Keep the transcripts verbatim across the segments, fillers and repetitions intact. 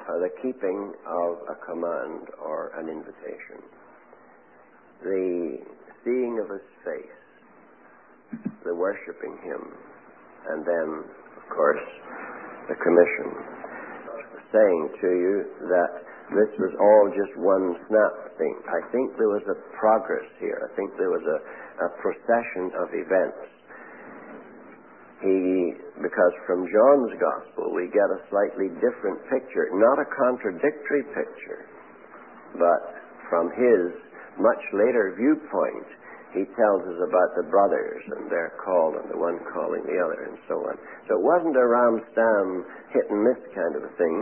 uh, the keeping of a command or an invitation, the seeing of his face, the worshipping him, and then, of course, the commission. Saying to you that this was all just one snap thing. I think there was a progress here. I think there was a, a procession of events. He, because from John's Gospel we get a slightly different picture, not a contradictory picture, but from his much later viewpoint, he tells us about the brothers and their call and the one calling the other and so on. So it wasn't a Ramstam hit and miss kind of a thing.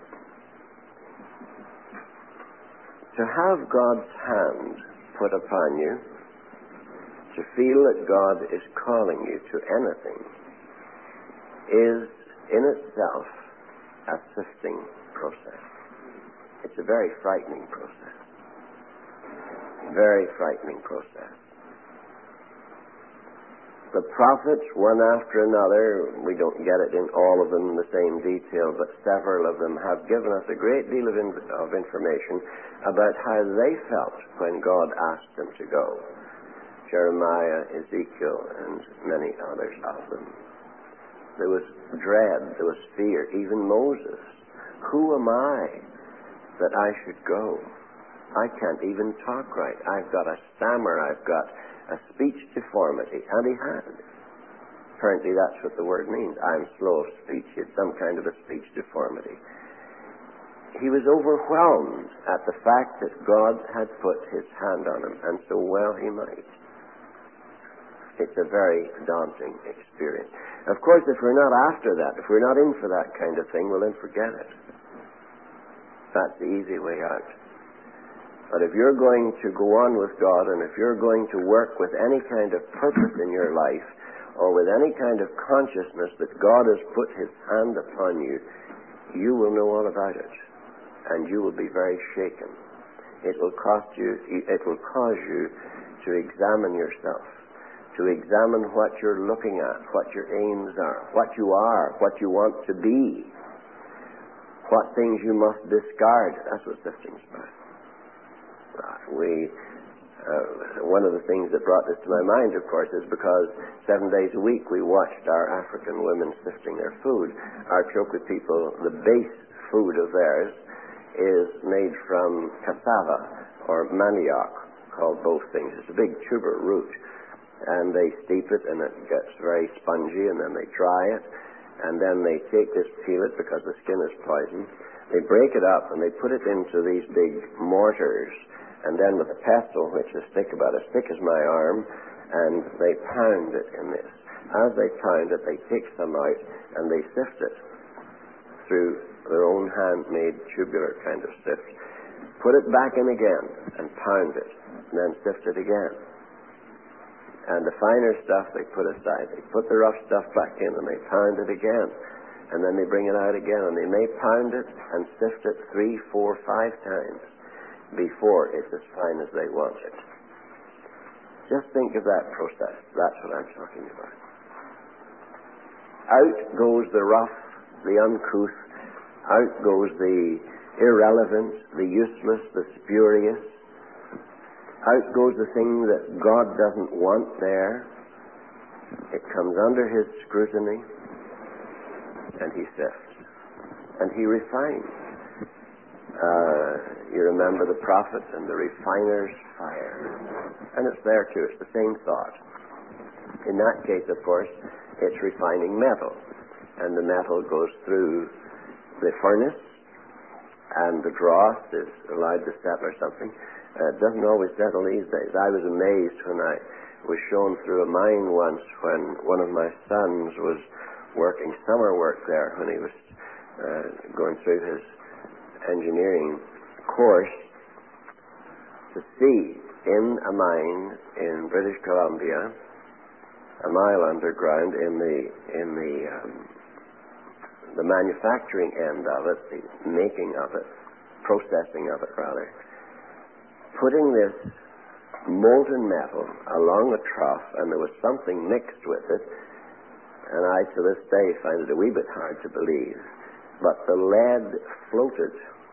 To have God's hand put upon you, to feel that God is calling you to anything, is in itself a sifting process. It's a very frightening process. Very frightening process. The prophets, one after another, we don't get it in all of them in the same detail, but several of them have given us a great deal of, in, of information about how they felt when God asked them to go. Jeremiah, Ezekiel, and many others of them. There was dread, there was fear, even Moses. Who am I that I should go? I can't even talk right. I've got a stammer, I've got a speech deformity. And he had. Apparently that's what the word means. I'm slow of speech. He had some kind of a speech deformity. He was overwhelmed at the fact that God had put his hand on him, and so well he might. It's a very daunting experience. Of course, if we're not after that, if we're not in for that kind of thing, well then forget it. That's the easy way out. But if you're going to go on with God, and if you're going to work with any kind of purpose in your life, or with any kind of consciousness that God has put his hand upon you, you will know all about it. And you will be very shaken. It will cost you, it will cause you to examine yourself, to examine what you're looking at, what your aims are, what you are, what you want to be, what things you must discard. That's what sifting's about. We, uh, one of the things that brought this to my mind, of course, is because seven days a week we watched our African women sifting their food. Our Chokwe people, the base food of theirs is made from cassava or manioc, called both things. It's a big tuber root. And they steep it, and it gets very spongy, and then they dry it, and then they take this, peel it because the skin is poison. They break it up, and they put it into these big mortars, and then with a pestle, which is thick, about as thick as my arm, and they pound it in this. As they pound it, they take some out, and they sift it through their own handmade tubular kind of sift. Put it back in again, and pound it, and then sift it again. And the finer stuff they put aside. They put the rough stuff back in, and they pound it again. And then they bring it out again, and they may pound it and sift it three, four, five times before it's as fine as they want it. Just think of that process. That's what I'm talking about. Out goes the rough, the uncouth. Out goes the irrelevant, the useless, the spurious. Out goes the thing that God doesn't want there. It comes under his scrutiny, and he sifts, and he refines. Uh, you remember the prophet and the refiner's fire. And it's there too. It's the same thought. In that case, of course, it's refining metal. And the metal goes through the furnace, and the dross is allowed to settle or something. Uh, it doesn't always settle these days. I was amazed when I was shown through a mine once when one of my sons was working summer work there when he was uh, going through his engineering course, to see in a mine in British Columbia, a mile underground, in the in the um, the manufacturing end of it, the making of it, processing of it rather, putting this molten metal along a trough, and there was something mixed with it, and I to this day find it a wee bit hard to believe but the lead floated,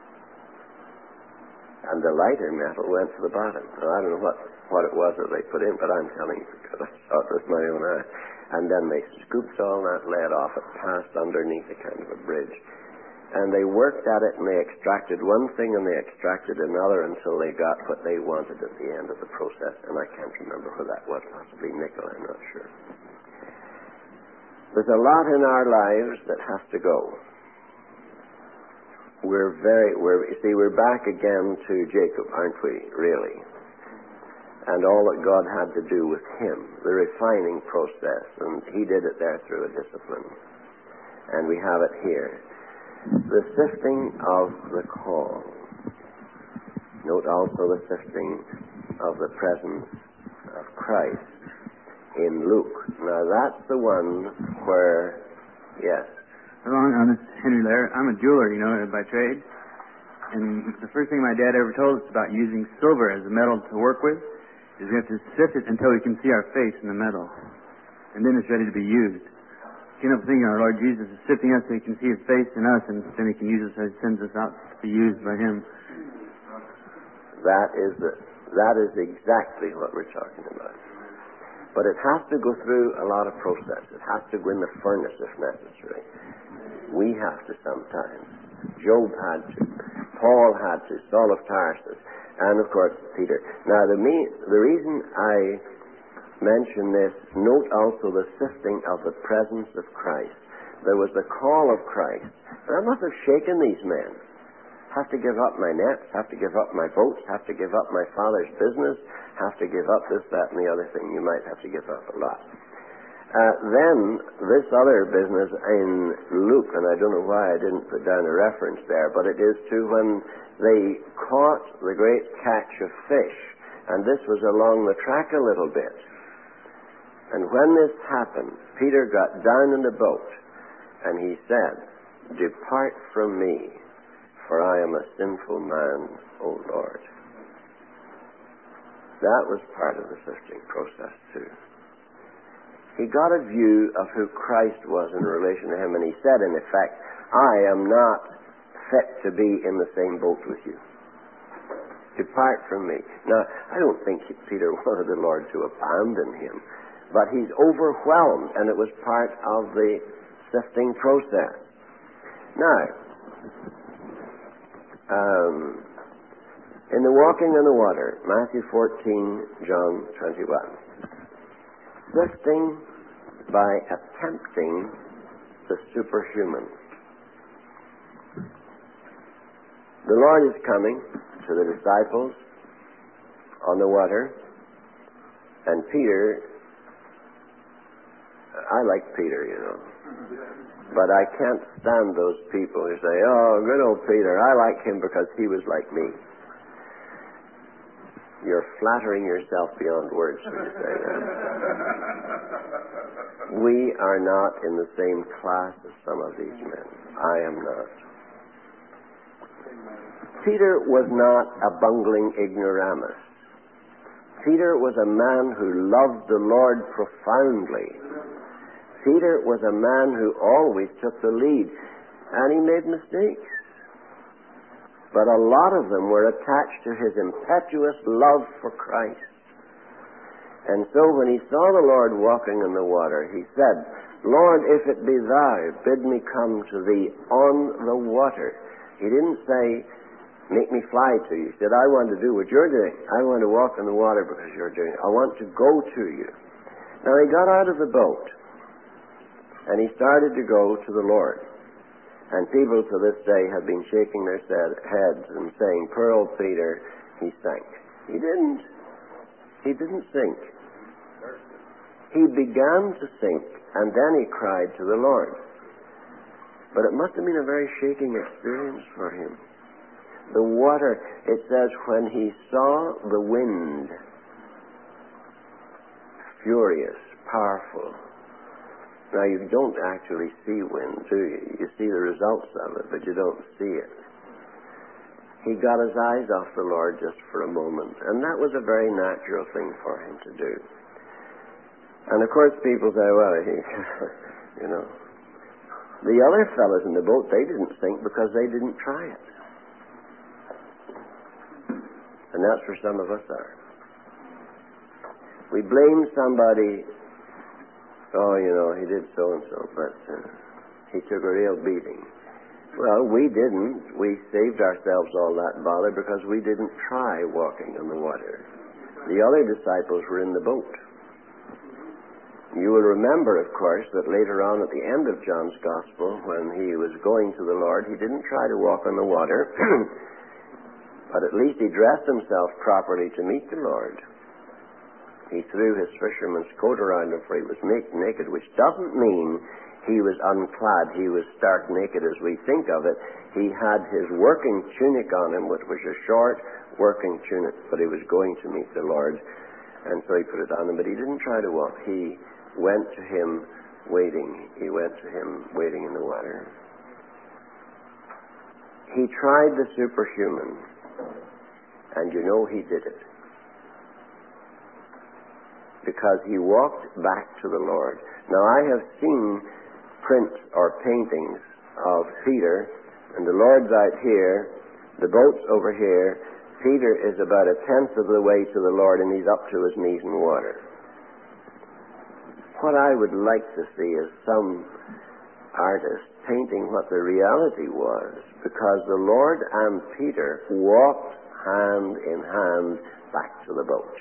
and the lighter metal went to the bottom. Now, I don't know what, what it was that they put in, but I'm telling you because I saw it with my own eyes. And then they scooped all that lead off. It passed underneath a kind of a bridge. And they worked at it, and they extracted one thing, and they extracted another until they got what they wanted at the end of the process. And I can't remember what that was. Possibly nickel, I'm not sure. There's a lot in our lives that has to go. We're very, we're, you see, we're back again to Jacob, aren't we, really? And all that God had to do with him, the refining process, and he did it there through a discipline. And we have it here. The sifting of the call. Note also the sifting of the presence of Christ in Luke. Now that's the one where, yes. Hello, I'm Henry Lair. I'm a jeweler, you know, by trade. And the first thing my dad ever told us about using silver as a metal to work with is we have to sift it until we can see our face in the metal. And then it's ready to be used. You know, thinking our Lord Jesus is sifting us so he can see his face in us, and then he can use us as he sends us out to be used by him. That is the, that is exactly what we're talking about. But it has to go through a lot of process. It has to go in the furnace if necessary. We have to sometimes. Job had to. Paul had to. Saul of Tarsus. And, of course, Peter. Now, the, me, the reason I mention this, note also the sifting of the presence of Christ. There was the call of Christ. That must have shaken these men. Have to give up my nets, have to give up my boats, have to give up my father's business, have to give up this, that, and the other thing. You might have to give up a lot. Uh, then, this other business in Luke, and I don't know why I didn't put down a reference there, but it is to when they caught the great catch of fish, and this was along the track a little bit. And when this happened, Peter got down in the boat, and he said, "Depart from me, for I am a sinful man, O Lord." That was part of the sifting process, too. He got a view of who Christ was in relation to him, and he said, in effect, "I am not fit to be in the same boat with you. Depart from me." Now, I don't think Peter wanted the Lord to abandon him, but he's overwhelmed, and it was part of the sifting process. Now, um, in the walking on the water, Matthew fourteen, John twenty-one. Sifting by attempting the superhuman. The Lord is coming to the disciples on the water, and Peter, I like Peter, you know, but I can't stand those people who say, "Oh, good old Peter, I like him because he was like me." You're flattering yourself beyond words when you say that. We are not in the same class as some of these men. I am not. Peter was not a bungling ignoramus. Peter was a man who loved the Lord profoundly. Peter was a man who always took the lead, and he made mistakes. But a lot of them were attached to his impetuous love for Christ. And so when he saw the Lord walking in the water, he said, "Lord, if it be thou, bid me come to thee on the water." He didn't say, "Make me fly to you." He said, "I want to do what you're doing. I want to walk in the water because you're doing it. I want to go to you." Now he got out of the boat, and he started to go to the Lord. And people to this day have been shaking their heads and saying, "Poor old Peter, he sank." He didn't. He didn't sink. He began to sink, and then he cried to the Lord. But it must have been a very shaking experience for him. The water, it says, when he saw the wind, furious, powerful. Now, you don't actually see wind, do you? You see the results of it, but you don't see it. He got his eyes off the Lord just for a moment, and that was a very natural thing for him to do. And, of course, people say, well, he, you know, The other fellows in the boat, they didn't sink because they didn't try it. And that's where some of us are. We blame somebody, oh, you know, he did so-and-so, but uh, he took a real beating. Well, we didn't. We saved ourselves all that bother because we didn't try walking on the water. The other disciples were in the boat. You will remember, of course, that later on at the end of John's Gospel, when he was going to the Lord, he didn't try to walk on the water, but at least he dressed himself properly to meet the Lord. He threw his fisherman's coat around him, for he was naked, which doesn't mean he was unclad, he was stark naked as we think of it. He had his working tunic on him, which was a short working tunic, but he was going to meet the Lord, and so he put it on him, but he didn't try to walk. He went to him wading. He went to him wading in the water. He tried the superhuman, and you know he did it. Because he walked back to the Lord. Now, I have seen prints or paintings of Peter, and the Lord's out here, the boat's over here. Peter is about a tenth of the way to the Lord, and he's up to his knees in water. What I would like to see is some artist painting what the reality was, because the Lord and Peter walked hand in hand back to the boat.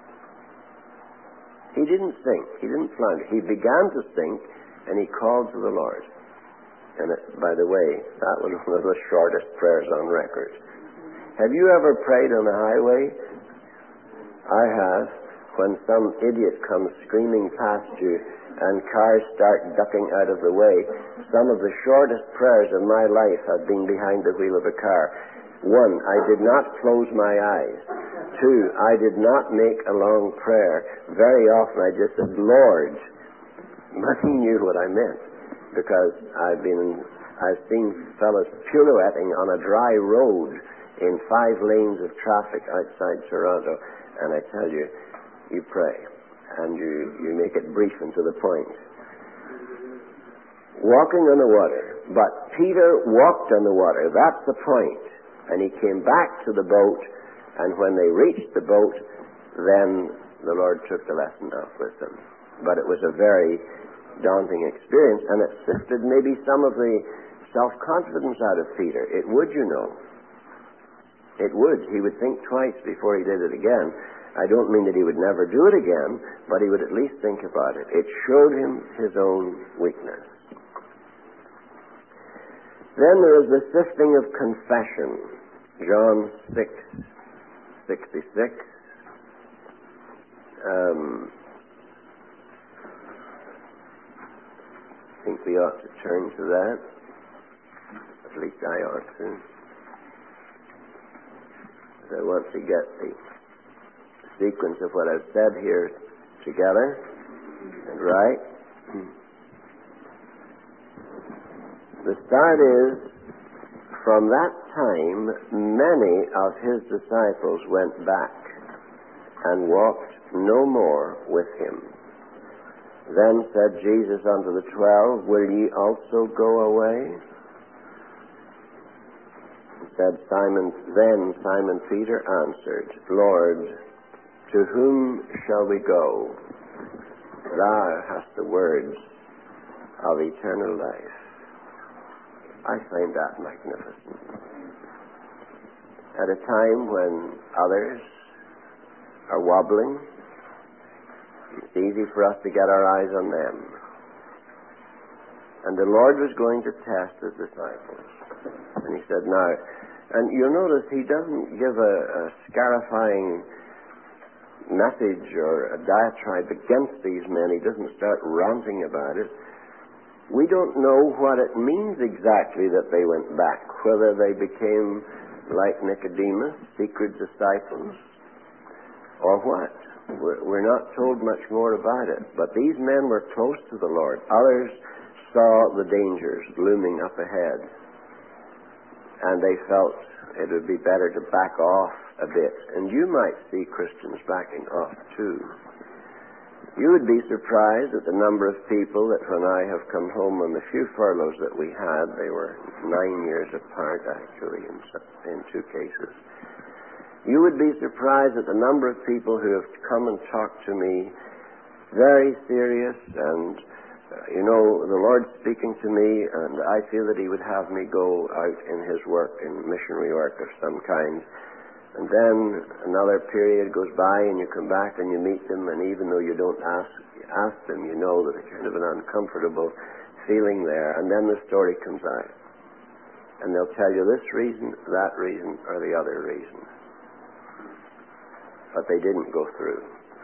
He didn't sink. He didn't flounder. He began to sink, and he called to the Lord. And it, by the way, that was one of the shortest prayers on record. Have you ever prayed on the highway? I have. When some idiot comes screaming past you and cars start ducking out of the way, some of the shortest prayers of my life have been behind the wheel of a car. One, I did not close my eyes. Two, I did not make a long prayer. Very often I just said, Lord. But he knew what I meant, because I've been, I've seen fellows pirouetting on a dry road in five lanes of traffic outside Toronto, and I tell you, you pray, and you, you make it brief and to the point. Walking on the water. But Peter walked on the water. That's the point. And he came back to the boat, and when they reached the boat, then the Lord took the lesson off with them. But it was a very daunting experience, and it sifted maybe some of the self-confidence out of Peter. It would, you know. It would. He would think twice before he did it again. I don't mean that he would never do it again, but he would at least think about it. It showed him his own weakness. Then there is the sifting of confession. John six sixty-six. Um, I think we ought to turn to that. At least I ought to. I want to get the sequence of what I've said here together and right. The start is, from that time many of his disciples went back and walked no more with him. Then said Jesus unto the twelve, Will ye also go away? Said Simon, then Simon Peter answered, Lord, to whom shall we go? Thou hast the words of eternal life. I find that magnificent. At a time when others are wobbling, it's easy for us to get our eyes on them. And the Lord was going to test his disciples. And he said, now, and you'll notice he doesn't give a, a scarifying message or a diatribe against these men. He doesn't start ranting about it. We don't know what it means exactly that they went back, whether they became like Nicodemus, secret disciples, or what. We're, we're not told much more about it. But these men were close to the Lord. Others saw the dangers looming up ahead, and they felt it would be better to back off a bit. And you might see Christians backing off too. You would be surprised at the number of people that when I have come home on the few furloughs that we had, they were nine years apart actually in, in two cases. You would be surprised at the number of people who have come and talked to me, very serious, and uh, you know, the Lord's speaking to me, and I feel that He would have me go out in His work, in missionary work of some kind. And then another period goes by and you come back and you meet them, and even though you don't ask ask them, you know that there's kind of an uncomfortable feeling there. And then the story comes out. And they'll tell you this reason, that reason, or the other reason. But they didn't go through.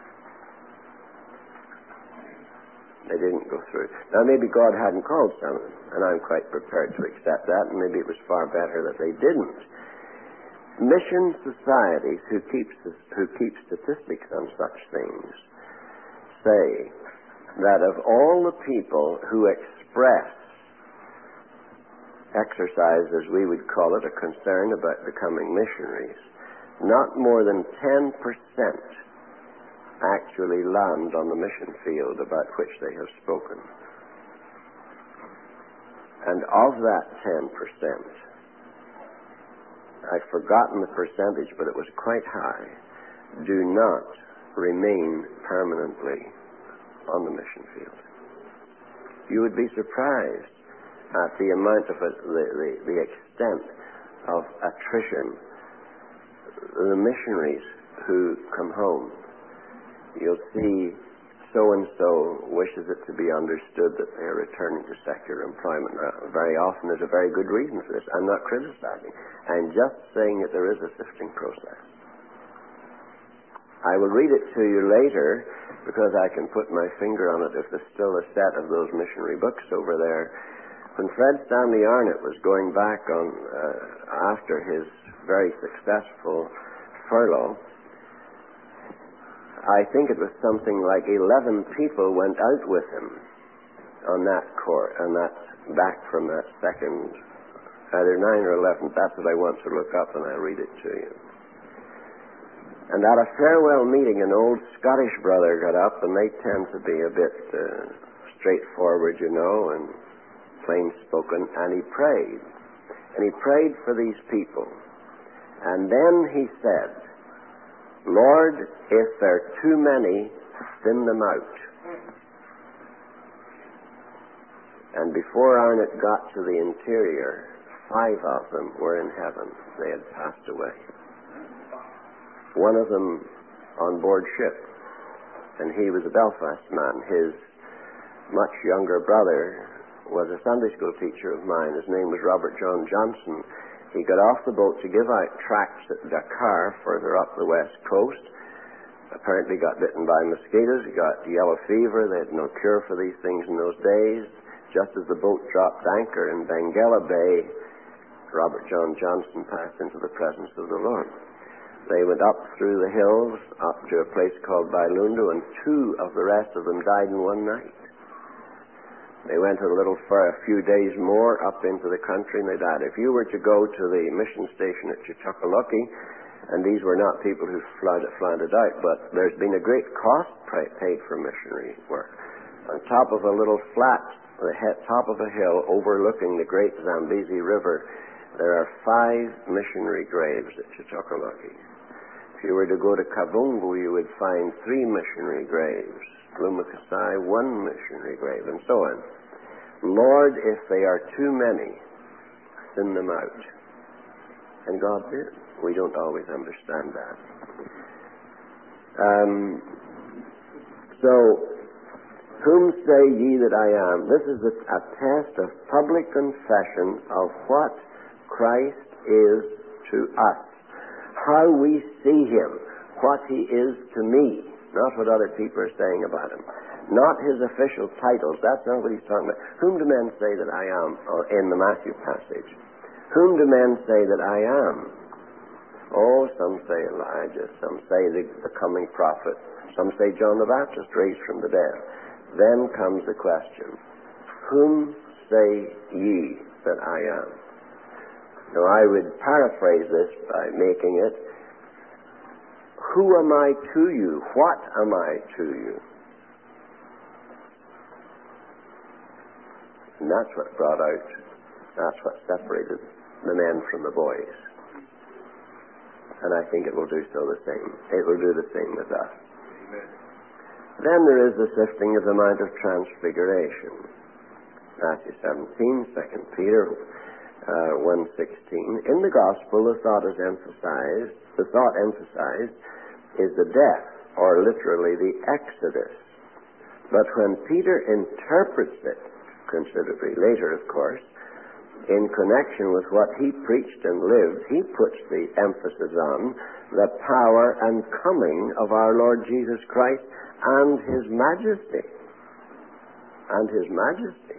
They didn't go through. Now maybe God hadn't called some of them, and I'm quite prepared to accept that, and maybe it was far better that they didn't. Mission societies who keep, who keep statistics on such things say that of all the people who express, exercise as we would call it, a concern about becoming missionaries, not more than ten percent actually land on the mission field about which they have spoken. And of that ten percent, I've forgotten the percentage, but it was quite high, do not remain permanently on the mission field. You would be surprised at the amount of it, the, the, the extent of attrition. The missionaries who come home, you'll see so-and-so wishes it to be understood that they're returning to secular employment. Now, very often there's a very good reason for this. I'm not criticizing. I'm just saying that there is a sifting process. I will read it to you later because I can put my finger on it if there's still a set of those missionary books over there. When Fred Stanley Arnott was going back on uh, after his very successful furlough, I think it was something like eleven people went out with him on that court, and that's back from that second, either nine or eleven. That's what I want to look up, and I'll read it to you. And at a farewell meeting, an old Scottish brother got up, and they tend to be a bit uh, straightforward, you know, and plain-spoken, and he prayed. And he prayed for these people. And then he said, Lord, if there are too many, thin them out. And before Arnott got to the interior, five of them were in heaven. They had passed away. One of them on board ship, and he was a Belfast man. His much younger brother was a Sunday school teacher of mine. His name was Robert John Johnson. He got off the boat to give out tracts at Dakar, further up the west coast. Apparently got bitten by mosquitoes. He got yellow fever. They had no cure for these things in those days. Just as the boat dropped anchor in Benguela Bay, Robert John Johnson passed into the presence of the Lord. They went up through the hills, up to a place called Bailundo, and two of the rest of them died in one night. They went a little for a few days more up into the country, and they died. If you were to go to the mission station at Chuchakalaki, and these were not people who floundered out, but there's been a great cost paid for missionary work. On top of a little flat, the top of a hill overlooking the great Zambezi River, there are five missionary graves at Chuchakalaki. If you were to go to Kabungu, you would find three missionary graves. Lumakasai, one missionary grave, and so on. Lord, if they are too many, thin them out. And God did. We don't always understand that. Um, so, whom say ye that I am? This is a, a test of public confession of what Christ is to us. How we see Him. What He is to me. Not what other people are saying about Him. Not His official titles. That's not what He's talking about. Whom do men say that I am? In the Matthew passage. Whom do men say that I am? Oh, some say Elijah. Some say the, the coming prophet. Some say John the Baptist raised from the dead. Then comes the question. Whom say ye that I am? Now I would paraphrase this by making it, who am I to you? What am I to you? that's what brought out, that's what separated the men from the boys. And I think it will do so the same. It will do the same with us. Amen. Then there is the sifting of the Mount of Transfiguration. Matthew seventeen, Second Peter uh, one sixteen. In the Gospel, the thought is emphasized. The thought emphasized is the death, or literally the Exodus. But when Peter interprets it, considerably later, of course, in connection with what he preached and lived, he puts the emphasis on the power and coming of our Lord Jesus Christ and His majesty. And His majesty.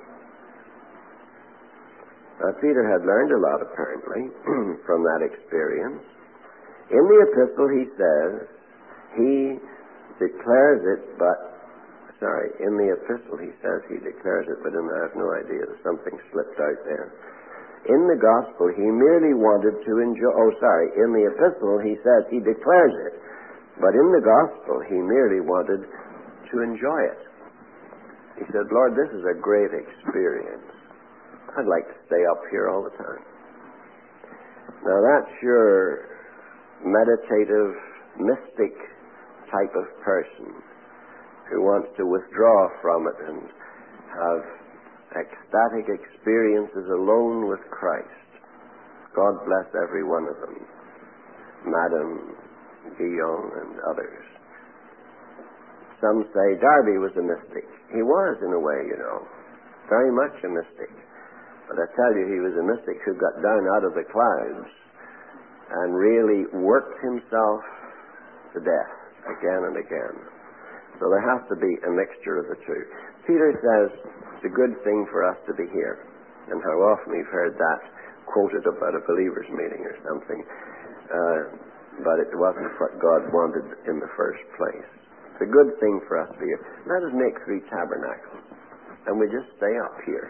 Now, Peter had learned a lot, apparently, from that experience. In the epistle, he says, he declares it, but, sorry, in the epistle, he says he declares it, but in, I have no idea, something slipped out there. In the gospel, he merely wanted to enjoy, oh, sorry, in the epistle, he says he declares it, but in the gospel, he merely wanted to enjoy it. He said, Lord, this is a great experience. I'd like to stay up here all the time. Now, that's your meditative, mystic type of person who wants to withdraw from it and have ecstatic experiences alone with Christ. God bless every one of them. Madame Guyon and others. Some say Darby was a mystic. He was, in a way, you know. Very much a mystic. But I tell you, he was a mystic who got down out of the clouds and really worked himself to death again and again. So there has to be a mixture of the two. Peter says it's a good thing for us to be here. And how often we've heard that quoted about a believer's meeting or something. Uh, but it wasn't what God wanted in the first place. It's a good thing for us to be here. Let us make three tabernacles. And we just stay up here.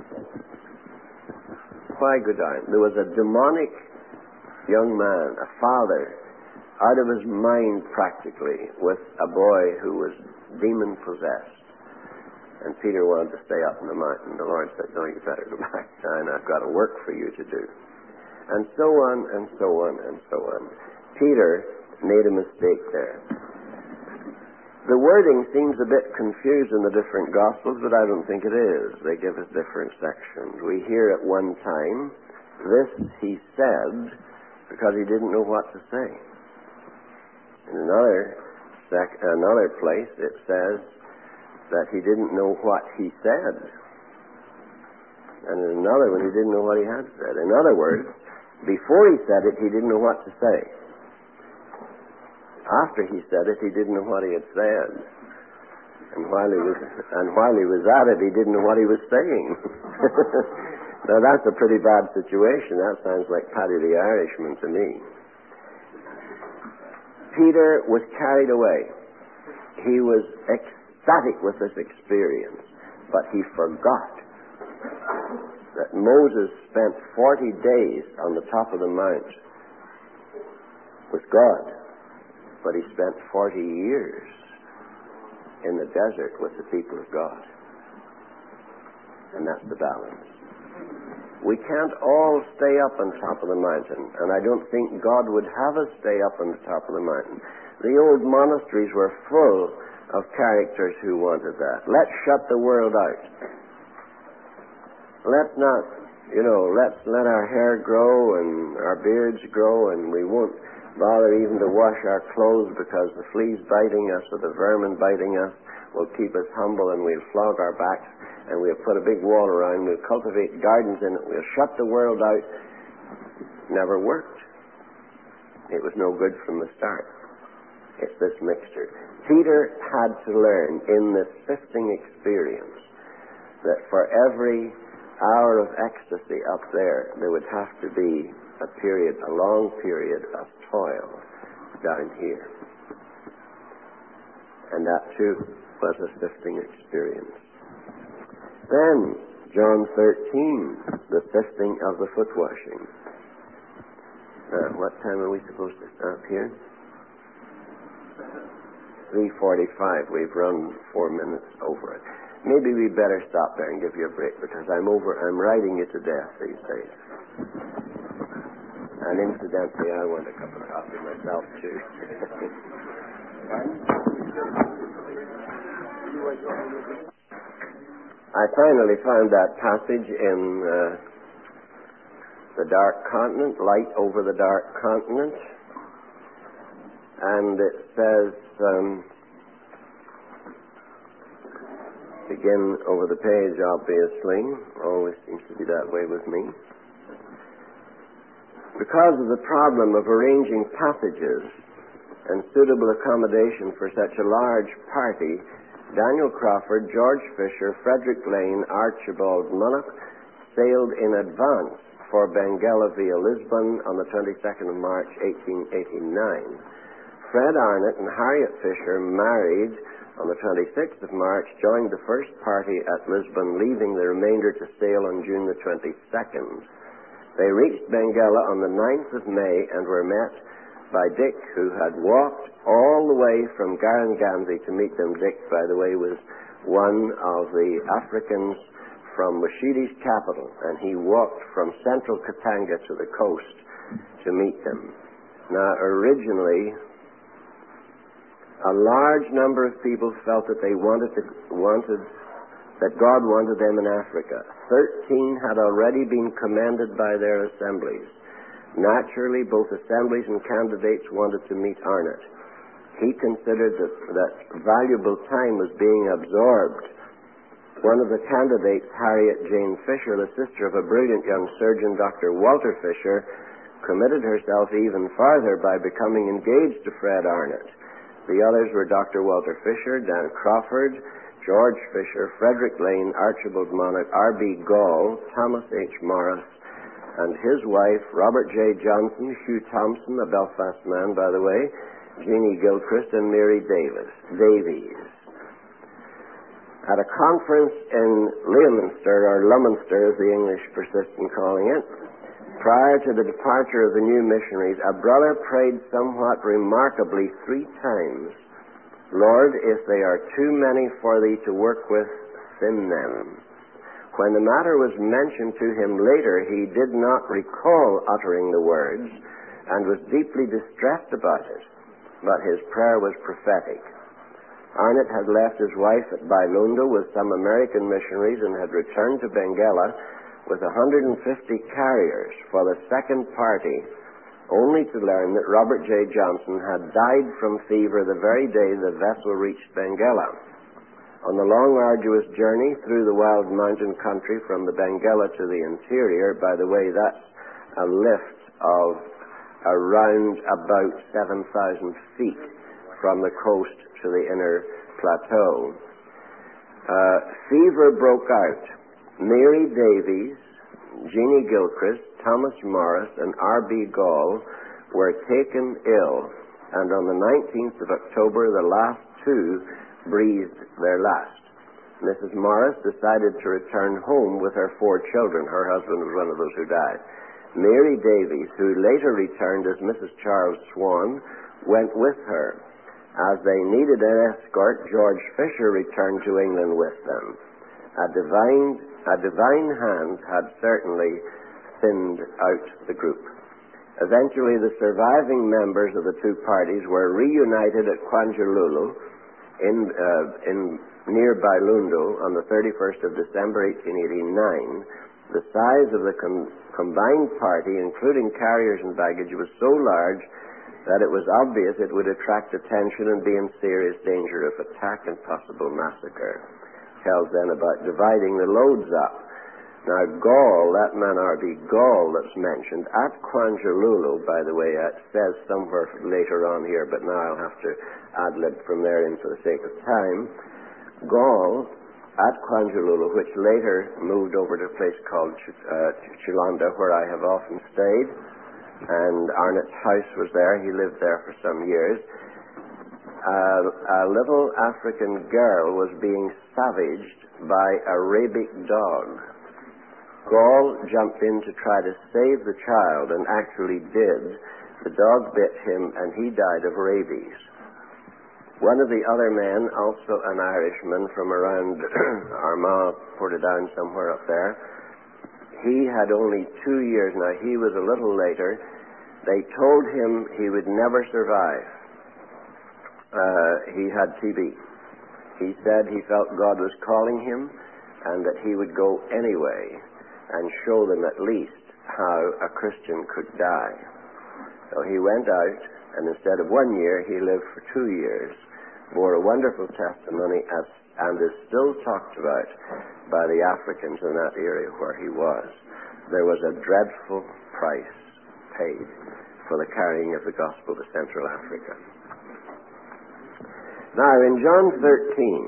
Why go down? There was a demonic young man, a father, out of his mind practically, with a boy who was demon-possessed. And Peter wanted to stay up in the mountain. The Lord said, no, you better go back down. I've got a work for you to do. And so on, and so on, and so on. Peter made a mistake there. The wording seems a bit confused in the different Gospels, but I don't think it is. They give us different sections. We hear at one time, this he said, because he didn't know what to say. In another, sec- another place, it says that he didn't know what he said. And in another one, he didn't know what he had said. In other words, before he said it, he didn't know what to say. After he said it, he didn't know what he had said. And while he was, and while he was at it, he didn't know what he was saying. Now, that's a pretty bad situation. That sounds like Paddy the Irishman to me. Peter was carried away. He was ecstatic with this experience, but he forgot that Moses spent forty days on the top of the mount with God. But he spent forty years in the desert with the people of God. And that's the balance. We can't all stay up on top of the mountain, and I don't think God would have us stay up on the top of the mountain. The old monasteries were full of characters who wanted that. Let's shut the world out. Let's not, you know, let's let our hair grow and our beards grow, and we won't bother even to wash our clothes because the fleas biting us or the vermin biting us will keep us humble, and we'll flog our backs, and we'll put a big wall around, we'll cultivate gardens in it, we'll shut the world out. Never worked. It was no good from the start. It's this mixture. Peter had to learn in this sifting experience that for every hour of ecstasy up there, there would have to be a period, a long period of toil down here. And that too was a sifting experience. Then, John thirteen, the sifting of the foot washing. Uh, what time are we supposed to stop here? three forty-five. We've run four minutes over it. maybe we better stop there and give you a break because I'm over, I'm riding you to death these days. And incidentally, I want a cup of coffee myself, too. I finally found that passage in uh, the Dark Continent, Light Over the Dark Continent. And it says, um, begin over the page, obviously. Always seems to be that way with me. Because of the problem of arranging passages and suitable accommodation for such a large party, Daniel Crawford, George Fisher, Frederick Lane, Archibald Munnock sailed in advance for Benguela via Lisbon on the twenty-second of March, eighteen eighty-nine. Fred Arnott and Harriet Fisher, married on the twenty-sixth of March, joined the first party at Lisbon, leaving the remainder to sail on June the twenty-second. They reached Benguela on the ninth of May and were met by Dick, who had walked all the way from Garangamzi to meet them. Dick, by the way, was one of the Africans from Mushidi's capital, and he walked from central Katanga to the coast to meet them. Now, originally, a large number of people felt that they wanted to, wanted that God wanted them in Africa. Thirteen had already been commended by their assemblies. Naturally, both assemblies and candidates wanted to meet Arnott. He considered that, that valuable time was being absorbed. One of the candidates, Harriet Jane Fisher, the sister of a brilliant young surgeon, Doctor Walter Fisher, committed herself even farther by becoming engaged to Fred Arnott. The others were Doctor Walter Fisher, Dan Crawford, George Fisher, Frederick Lane, Archibald Munnock, R B Gall, Thomas H. Morris, and his wife, Robert J. Johnson, Hugh Thompson, a Belfast man, by the way, Jeannie Gilchrist, and Mary Davis, Davies. At a conference in Leominster, or Luminster as the English persist in calling it, prior to the departure of the new missionaries, a brother prayed somewhat remarkably three times, Lord, if they are too many for thee to work with, thin them. When the matter was mentioned to him later, he did not recall uttering the words and was deeply distressed about it, but his prayer was prophetic. Arnott had left his wife at Bailundo with some American missionaries and had returned to Benguela with one hundred fifty carriers for the second party, only to learn that Robert J. Johnson had died from fever the very day the vessel reached Benguela. On the long, arduous journey through the wild mountain country from the Benguela to the interior, by the way, that's a lift of around about seven thousand feet from the coast to the inner plateau. Uh, fever broke out. Mary Davies, Jeannie Gilchrist, Thomas Morris, and R B Gall were taken ill, and on the nineteenth of October, the last two breathed their last. Missus Morris decided to return home with her four children. Her husband was one of those who died. Mary Davies, who later returned as Missus Charles Swan, went with her. As they needed an escort, George Fisher returned to England with them. A divine, a divine hand had certainly thinned out the group. Eventually, the surviving members of the two parties were reunited at Kwanjululu in, uh, in near Bailundo on the thirty-first of December, eighteen eighty-nine. The size of the com- combined party, including carriers and baggage, was so large that it was obvious it would attract attention and be in serious danger of attack and possible massacre. Tells then about dividing the loads up. Now, Gall, that man R B Gall that's mentioned, at Kwanjululu, by the way, it says somewhere later on here, but now I'll have to ad-lib from there in for the sake of time. Gall, at Kwanjululu, which later moved over to a place called Ch- uh, Chilanda, where I have often stayed, and Arnott's house was there. He lived there for some years. Uh, a little African girl was being savaged by a rabic dog. Gall jumped in to try to save the child, and actually did. The dog bit him, and he died of rabies. One of the other men, also an Irishman from around Armagh, Portadown, somewhere up there, he had only two years. Now, he was a little later. They told him he would never survive. Uh, he had T B. He said he felt God was calling him and that he would go anyway and show them at least how a Christian could die. So he went out, and instead of one year, he lived for two years, bore a wonderful testimony, as, and is still talked about by the Africans in that area where he was. There was a dreadful price paid for the carrying of the gospel to Central Africa. Now, in John thirteen,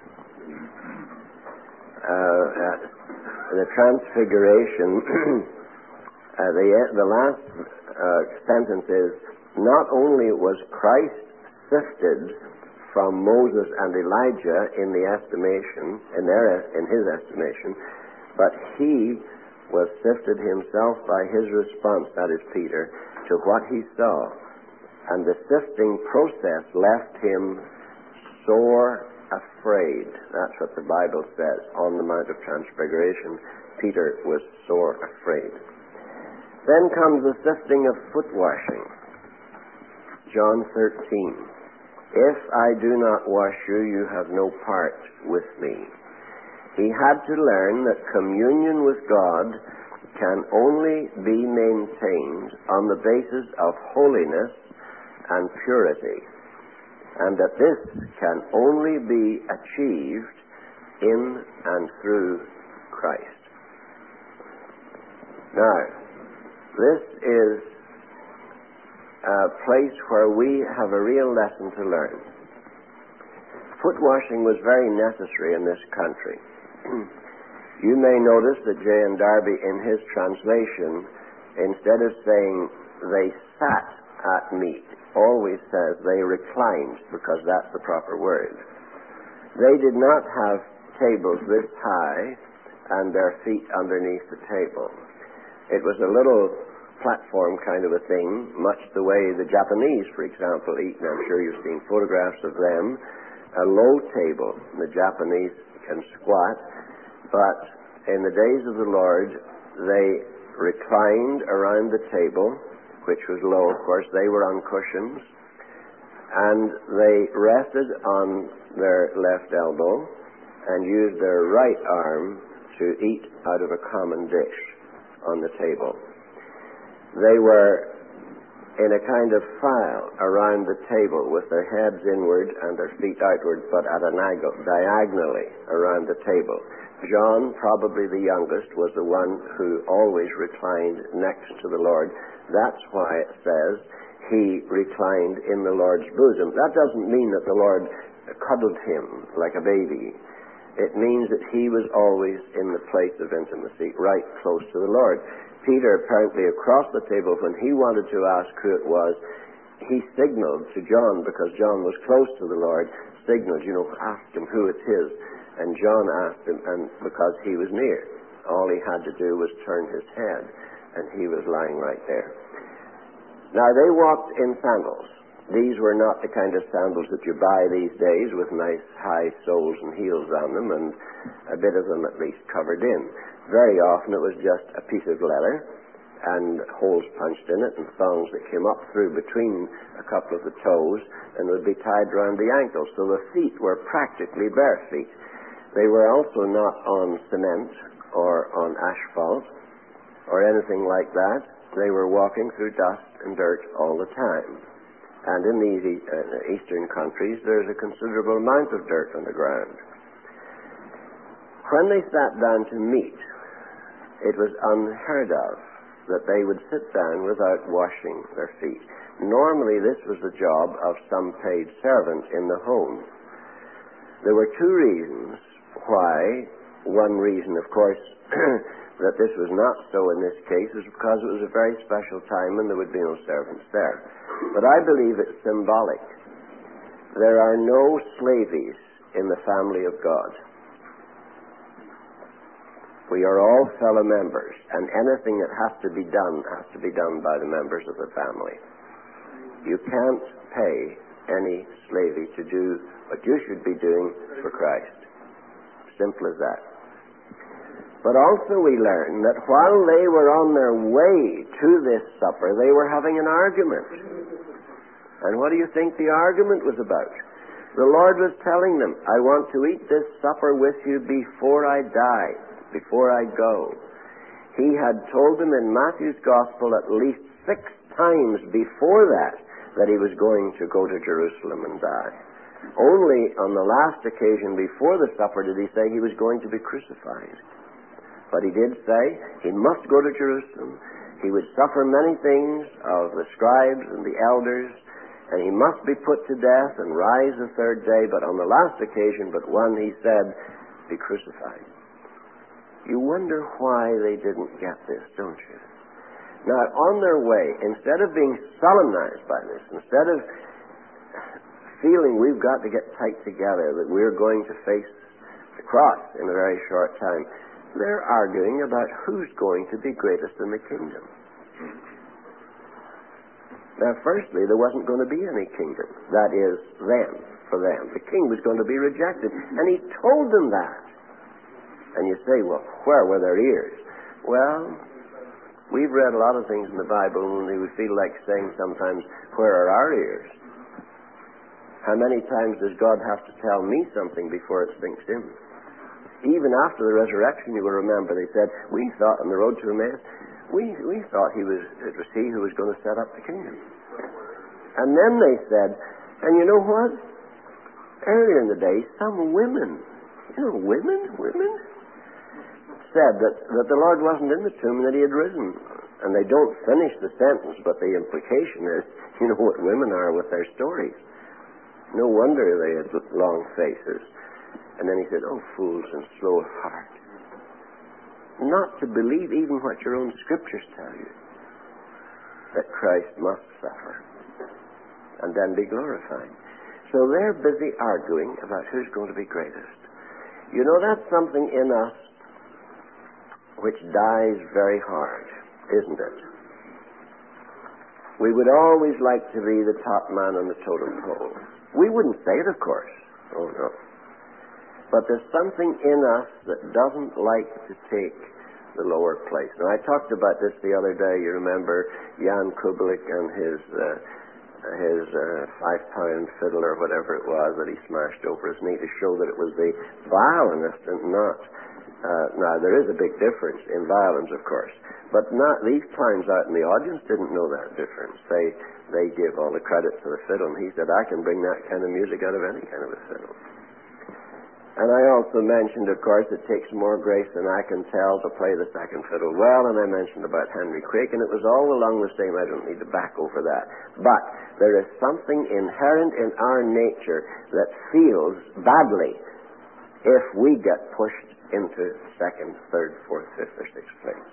uh, uh, the Transfiguration, uh, the, the last uh, sentence is, not only was Christ sifted from Moses and Elijah in the estimation, in their in his estimation, but he was sifted himself by his response, that is Peter, to what he saw. And the sifting process left him sore afraid. That's what the Bible says. On the Mount of Transfiguration, Peter was sore afraid. Then comes the sifting of foot washing. John thirteen. If I do not wash you, you have no part with me. He had to learn that communion with God can only be maintained on the basis of holiness and purity, and that this can only be achieved in and through Christ. Now, this is a place where we have a real lesson to learn. Foot washing was very necessary in this country. You may notice that J N Darby, in his translation, instead of saying they sat at meat, always says they reclined, because that's the proper word. They did not have tables this high and their feet underneath the table. It was a little platform kind of a thing, much the way the Japanese, for example, eat, and I'm sure you've seen photographs of them. A low table. The Japanese can squat, but in the days of the Lord, they reclined around the table, which was low, of course. They were on cushions, and they rested on their left elbow and used their right arm to eat out of a common dish on the table. They were in a kind of file around the table with their heads inward and their feet outward, but at an angle, diagonally around the table. John, probably the youngest, was the one who always reclined next to the Lord. That's why it says he reclined in the Lord's bosom. That doesn't mean that the Lord cuddled him like a baby. It means that he was always in the place of intimacy, right close to the Lord. Peter, apparently across the table, when he wanted to ask who it was, he signaled to John, because John was close to the Lord, signaled, you know, asked him who it's his. And John asked him, and because he was near. All he had to do was turn his head, and he was lying right there. Now, they walked in sandals. These were not the kind of sandals that you buy these days with nice high soles and heels on them, and a bit of them at least covered in. Very often it was just a piece of leather and holes punched in it and thongs that came up through between a couple of the toes and would be tied around the ankles. So the feet were practically bare feet. They were also not on cement or on asphalt or anything like that. They were walking through dust and dirt all the time. And in these uh, eastern countries, there's a considerable amount of dirt on the ground. When they sat down to meat, it was unheard of that they would sit down without washing their feet. Normally, this was the job of some paid servant in the home. There were two reasons why. One reason, of course, that this was not so in this case is because it was a very special time and there would be no servants there. But I believe it's symbolic. There are no slavies in the family of God. We are all fellow members, and anything that has to be done has to be done by the members of the family. You can't pay any slavey to do what you should be doing for Christ. Simple as that. But also we learn that while they were on their way to this supper, they were having an argument. And what do you think the argument was about? The Lord was telling them, I want to eat this supper with you before I die, before I go. He had told them in Matthew's Gospel at least six times before that that he was going to go to Jerusalem and die. Only on the last occasion before the supper did he say he was going to be crucified. But he did say he must go to Jerusalem. He would suffer many things of the scribes and the elders, and he must be put to death and rise the third day. But on the last occasion but one, he said, be crucified. You wonder why they didn't get this, don't you? Now, on their way, instead of being solemnized by this, instead of feeling we've got to get tight together, that we're going to face the cross in a very short time, they're arguing about who's going to be greatest in the kingdom. Now, firstly, there wasn't going to be any kingdom. That is, them, for them. The king was going to be rejected. And he told them that. And you say, well, where were their ears? Well, we've read a lot of things in the Bible, and we feel like saying sometimes, where are our ears? How many times does God have to tell me something before it sinks in? Even after the resurrection, you will remember, they said, we thought on the road to Emmaus, we, we thought he was, it was he who was going to set up the kingdom. And then they said, and you know what? Earlier in the day, some women, you know, women, women, said that, that the Lord wasn't in the tomb and that he had risen. And they don't finish the sentence, but the implication is, you know what women are with their stories. No wonder they had long faces. And then he said, oh, fools and slow of heart. Not to believe even what your own scriptures tell you, that Christ must suffer and then be glorified. So they're busy arguing about who's going to be greatest. You know, that's something in us which dies very hard, isn't it? We would always like to be the top man on the totem pole. We wouldn't say it, of course. Oh, no. But there's something in us that doesn't like to take the lower place. Now, I talked about this the other day. You remember Jan Kubelik and his uh, his uh, five-pound fiddle or whatever it was that he smashed over his knee to show that it was the violinist and not. Uh, now, there is a big difference in violins, of course. But not these clowns out in the audience didn't know that difference. They they give all the credit to the fiddle, and he said, I can bring that kind of music out of any kind of a fiddle. And I also mentioned, of course, it takes more grace than I can tell to play the second fiddle well, and I mentioned about Henry Craik, and it was all along the same. I don't need to back over that. But there is something inherent in our nature that feels badly if we get pushed into second, third, fourth, fifth, or sixth place.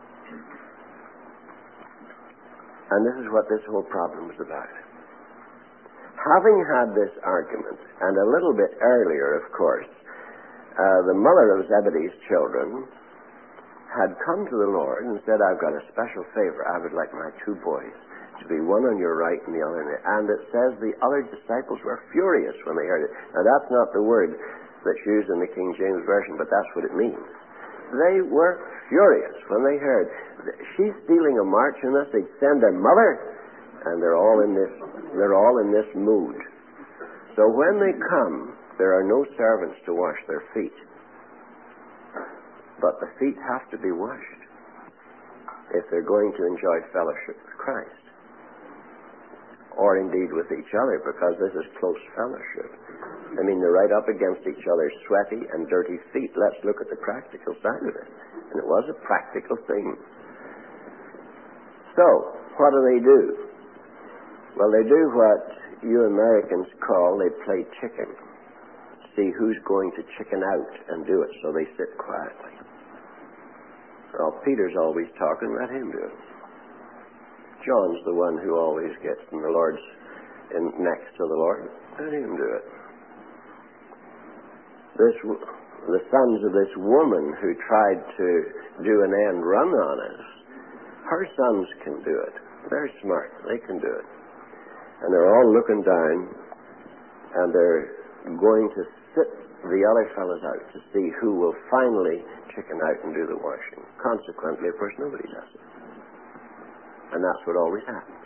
And this is what this whole problem is about. Having had this argument, and a little bit earlier, of course, uh, the mother of Zebedee's children had come to the Lord and said, I've got a special favor. I would like my two boys to be one on your right and the other on your left. And it says the other disciples were furious when they heard it. Now, that's not the word that's used in the King James Version, but that's what it means. They were furious when they heard, she's stealing a march on us. They'd send their mother. And they're all in this they're all in this mood. So when they come, there are no servants to wash their feet. But the feet have to be washed if they're going to enjoy fellowship with Christ. Or indeed with each other, because this is close fellowship. I mean, they're right up against each other's sweaty and dirty feet. Let's look at the practical side of it. And it was a practical thing. So, what do they do? Well, they do what you Americans call, they play chicken. See who's going to chicken out and do it, so they sit quietly. Well, Peter's always talking, let him do it. John's the one who always gets in the Lord's in next to the Lord, let him do it. This, the sons of this woman who tried to do an end run on us, her sons can do it. They're smart, they can do it. And they're all looking down, and they're going to sit the other fellows out to see who will finally chicken out and do the washing. Consequently, of course, nobody does it. And that's what always happens.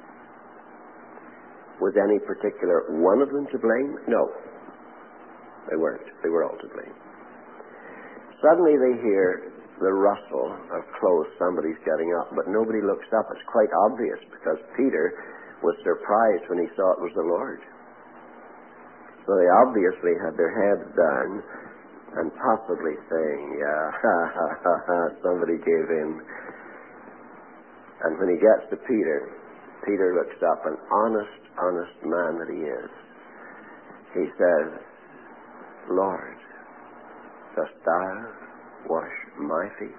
Was any particular one of them to blame? No. They weren't. They were all to blame. Suddenly they hear the rustle of clothes. Somebody's getting up, but nobody looks up. It's quite obvious because Peter was surprised when he saw it was the Lord. So they obviously had their heads down and possibly saying, yeah, ha, ha, ha, ha, somebody gave in. And when he gets to Peter, Peter looks up, an honest, honest man that he is. He says, Lord, dost thou wash my feet?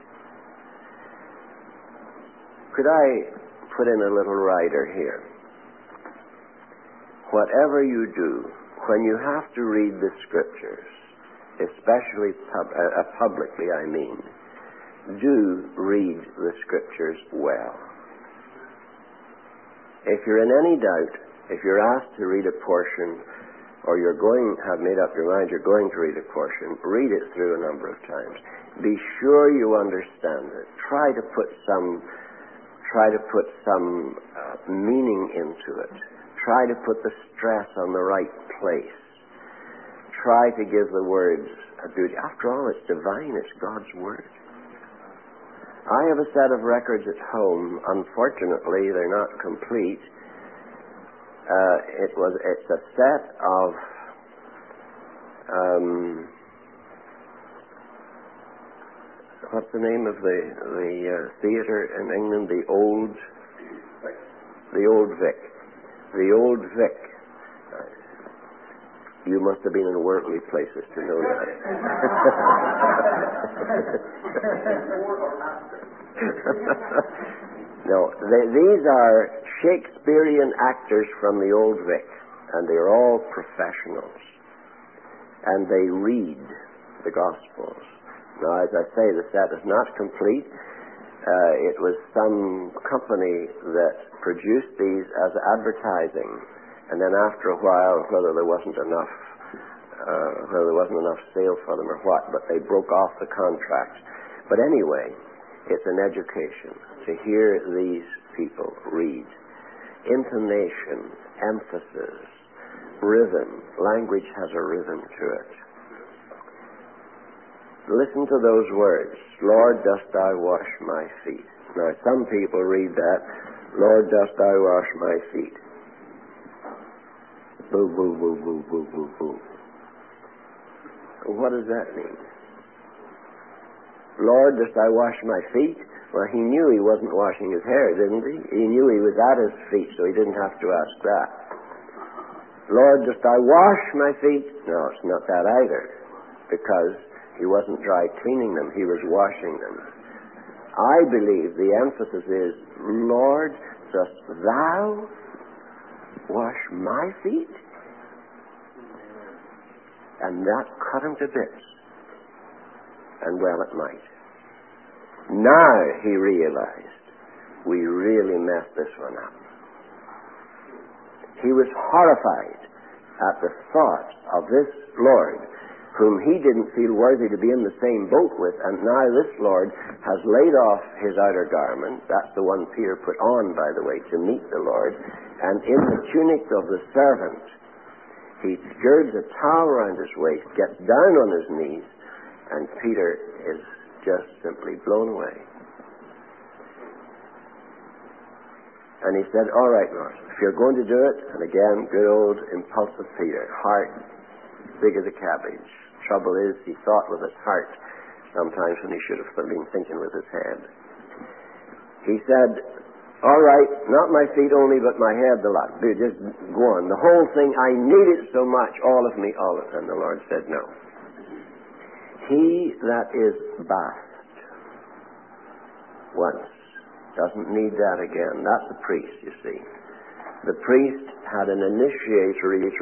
Could I put in a little rider here? Whatever you do, when you have to read the Scriptures, especially pub- uh, publicly, I mean, do read the Scriptures well. If you're in any doubt, if you're asked to read a portion, or you're going, have made up your mind you're going to read a portion, read it through a number of times. Be sure you understand it. Try to put some, try to put some uh, meaning into it. Try to put the stress on the right place. Try to give the words a duty. After all, it's divine. It's God's Word. I have a set of records at home. Unfortunately, they're not complete. Uh, it was. It's a set of um, what's the name of the the uh, theatre in England? The old, the old Vic, the old Vic. You must have been in worldly places to know that. No, they, these are Shakespearean actors from the old Vic, and they're all professionals. And they read the Gospels. Now, as I say, the set is not complete. Uh, it was some company that produced these as advertising. And then after a while, whether there wasn't enough, uh, whether there wasn't enough sale for them or what, but they broke off the contract. But anyway, it's an education to hear these people read. Intonation, emphasis, rhythm. Language has a rhythm to it. Listen to those words. Lord, dost thou wash my feet? Now, some people read that, Lord, dost thou wash my feet? Boo, boo, boo, boo, boo, boo, boo. What does that mean? Lord, dost thou wash my feet? Well, he knew he wasn't washing his hair, didn't he? He knew he was at his feet, so he didn't have to ask that. Lord, dost thou wash my feet? No, it's not that either, because he wasn't dry cleaning them, he was washing them. I believe the emphasis is, Lord, dost thou wash my feet? And that cut him to bits. And well it might. Now he realized, we really messed this one up. He was horrified at the thought of this Lord, whom he didn't feel worthy to be in the same boat with, and now this Lord has laid off his outer garment. That's the one Peter put on, by the way, to meet the Lord, and in the tunic of the servant, he girds a towel around his waist, gets down on his knees, and Peter is just simply blown away. And he said, all right, Lord, if you're going to do it, and again, good old impulsive Peter, heart big as a cabbage. Trouble is, he thought with his heart sometimes when he should have been thinking with his head. He said, all right, not my feet only, but my head the lot. Just go on. The whole thing, I need it so much, all of me, all of it. And the Lord said, no. He that is bathed once doesn't need that again. That's the priest, you see. The priest had an initiatory